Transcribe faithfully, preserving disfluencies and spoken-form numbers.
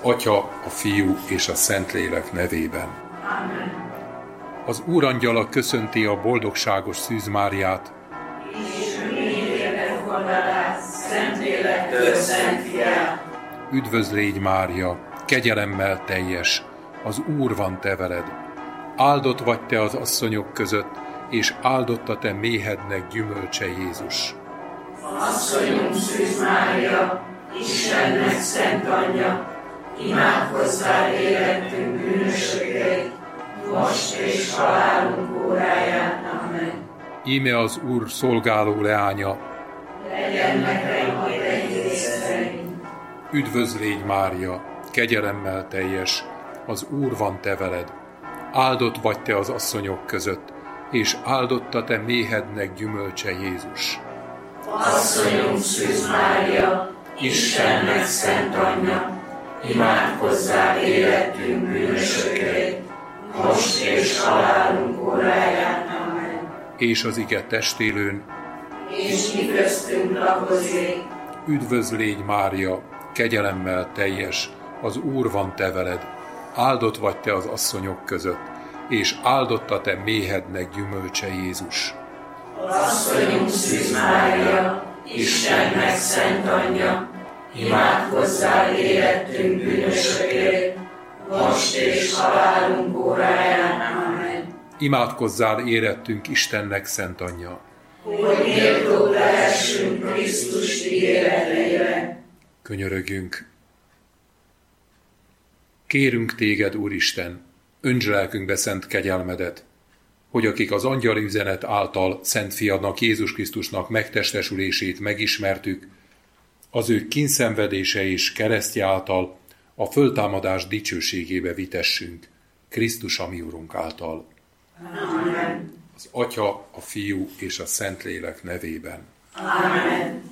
Atya, a Fiú és a Szentlélek nevében. Amen. Az Úrangyala köszönti a boldogságos Szűz Máriát. És mindérbe fogadás, Szentlélektől Szent Fiát. Üdvözl légy, Mária, kegyelemmel teljes, az Úr van te veled. Áldott vagy te az asszonyok között, és áldott a te méhednek gyümölcse Jézus. Asszonyunk Szűz Mária, Istennek szent anyja, imádkozzál érettünk bűnösökért, most és halálunk óráján. Amen. Íme az Úr szolgáló leánya, Legyen nekem a te szerint. Üdvözl légy, Mária, kegyelemmel teljes, az Úr van te veled. Áldott vagy te az asszonyok között, és áldott a te méhednek gyümölcse Jézus. Asszonyunk Szűz Mária, Istennek szent anyja, imádkozzál érettünk bűnösökért, most és halálunk óráján. Amen. És az ige testélőn, És mi köztünk lakozik, Üdvözl légy, Mária, kegyelemmel teljes, az Úr van te veled. Áldott vagy te az asszonyok között, és áldott a te méhednek gyümölcse Jézus. Asszonyunk Szűz Mária, Istennek szent anyja, imádkozzál érettünk bűnösökért, most és halálunk óráján. Amen. Imádkozzál érettünk Istennek szent anyja. Hogy méltó lehessünk Krisztus ígéreteire. Könyörögjünk. Kérünk téged, Úristen, öntsd lelkünkbe szent kegyelmedet, hogy akik az angyali üzenet által Szent Fiadnak, Jézus Krisztusnak megtestesülését megismertük, az ő kínszenvedése és keresztje által a föltámadás dicsőségébe vitessünk, Krisztus a mi Urunk által. Amen. Az Atya, a Fiú és a Szentlélek nevében. Amen.